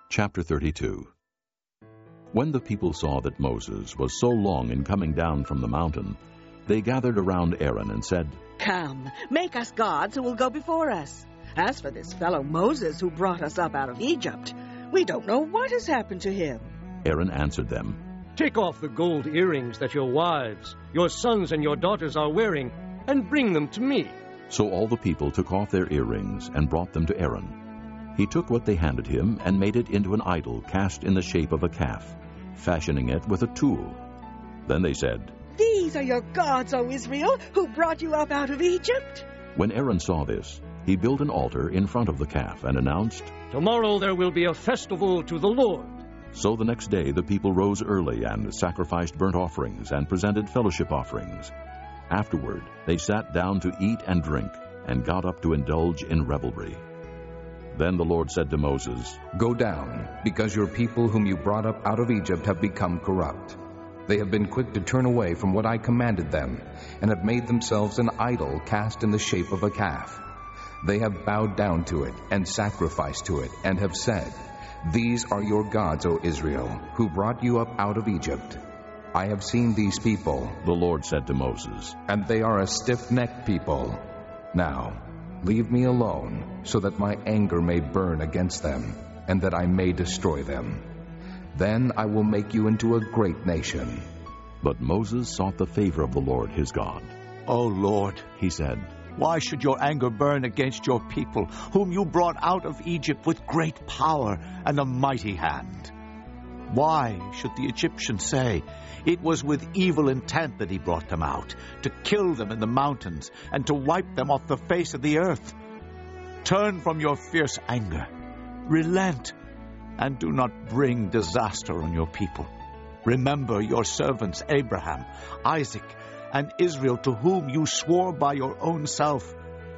Chapter 32. When the people saw that Moses was so long in coming down from the mountain, they gathered around Aaron and said, "Come, make us gods who will go before us. As for this fellow Moses who brought us up out of Egypt, we don't know what has happened to him." Aaron answered them, "Take off the gold earrings that your wives, your sons and your daughters are wearing, and bring them to me." So all the people took off their earrings and brought them to Aaron. He took what they handed him and made it into an idol cast in the shape of a calf, fashioning it with a tool. Then they said, "These are your gods, O Israel, who brought you up out of Egypt." When Aaron saw this, he built an altar in front of the calf and announced, "Tomorrow there will be a festival to the Lord." So the next day the people rose early and sacrificed burnt offerings and presented fellowship offerings. Afterward they sat down to eat and drink and got up to indulge in revelry. Then the Lord said to Moses, "Go down, because your people whom you brought up out of Egypt have become corrupt. They have been quick to turn away from what I commanded them, and have made themselves an idol cast in the shape of a calf. They have bowed down to it and sacrificed to it, and have said, 'These are your gods, O Israel, who brought you up out of Egypt.' I have seen these people," the Lord said to Moses, "and they are a stiff-necked people. Now, leave me alone, so that my anger may burn against them, and that I may destroy them. Then I will make you into a great nation." But Moses sought the favor of the Lord his God. "O Lord," he said, "why should your anger burn against your people, whom you brought out of Egypt with great power and a mighty hand? Why should the Egyptians say, 'It was with evil intent that he brought them out, to kill them in the mountains and to wipe them off the face of the earth'? Turn from your fierce anger, relent, and do not bring disaster on your people. Remember your servants Abraham, Isaac, and Israel, to whom you swore by your own self,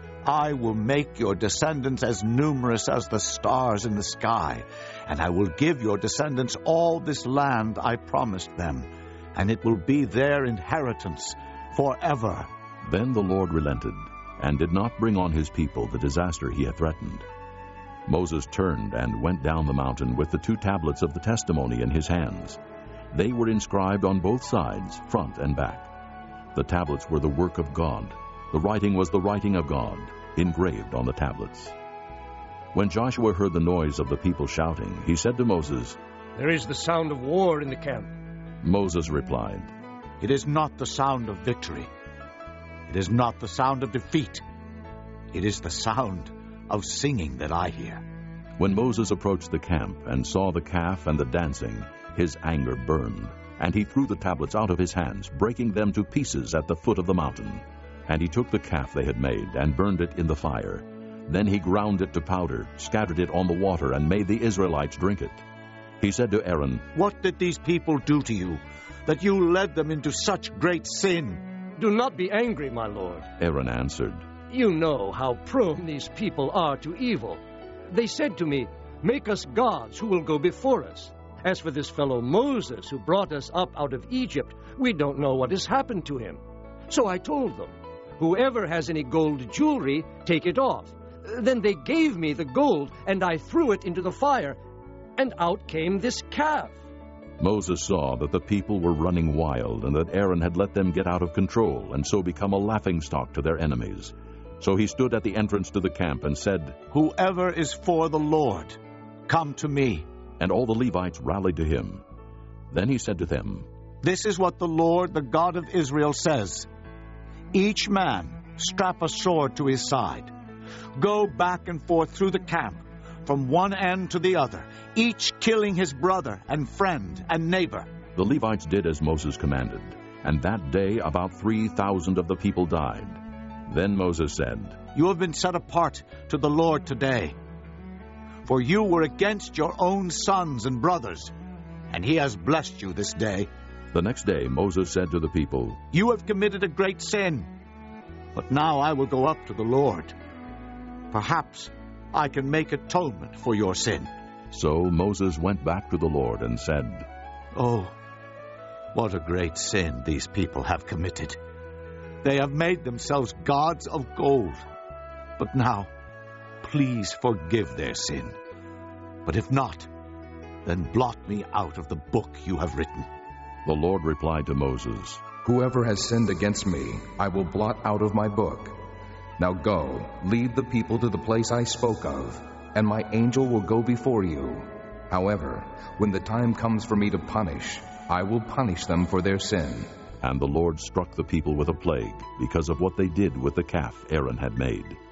'I will make your descendants as numerous as the stars in the sky, and I will give your descendants all this land I promised them, and it will be their inheritance forever.'" Then the Lord relented, and did not bring on his people the disaster he had threatened. Moses turned and went down the mountain with the 2 tablets of the testimony in his hands. They were inscribed on both sides, front and back. The tablets were the work of God. The writing was the writing of God, engraved on the tablets. When Joshua heard the noise of the people shouting, he said to Moses, "There is the sound of war in the camp." Moses replied, "It is not the sound of victory. It is not the sound of defeat. It is the sound of singing that I hear." When Moses approached the camp and saw the calf and the dancing, his anger burned, and he threw the tablets out of his hands, breaking them to pieces at the foot of the mountain. And he took the calf they had made and burned it in the fire. Then he ground it to powder, scattered it on the water, and made the Israelites drink it. He said to Aaron, "What did these people do to you, that you led them into such great sin?" "Do not be angry, my lord." Aaron answered, "You know how prone these people are to evil. They said to me, 'Make us gods who will go before us.' As for this fellow Moses who brought us up out of Egypt, we don't know what has happened to him." So I told them, 'Whoever has any gold jewelry, take it off.' Then they gave me the gold, and I threw it into the fire, and out came this calf." Moses saw that the people were running wild, and that Aaron had let them get out of control, and so become a laughingstock to their enemies. So he stood at the entrance to the camp and said, "Whoever is for the Lord, come to me." And all the Levites rallied to him. Then he said to them, "This is what the Lord, the God of Israel, says. Each man strap a sword to his side. Go back and forth through the camp, from one end to the other, each killing his brother and friend and neighbor." The Levites did as Moses commanded, and that day about 3,000 of the people died. Then Moses said, "You have been set apart to the Lord today, for you were against your own sons and brothers, and he has blessed you this day." The next day Moses said to the people, "You have committed a great sin, but now I will go up to the Lord. Perhaps I can make atonement for your sin." So Moses went back to the Lord and said, "Oh, what a great sin these people have committed. They have made themselves gods of gold. But now, please forgive their sin. But if not, then blot me out of the book you have written. The Lord replied to Moses, Whoever has sinned against me, I will blot out of my book. Now go, lead the people to the place I spoke of, and my angel will go before you. However, when the time comes for me to punish, I will punish them for their sin. And the Lord struck the people with a plague because of what they did with the calf Aaron had made.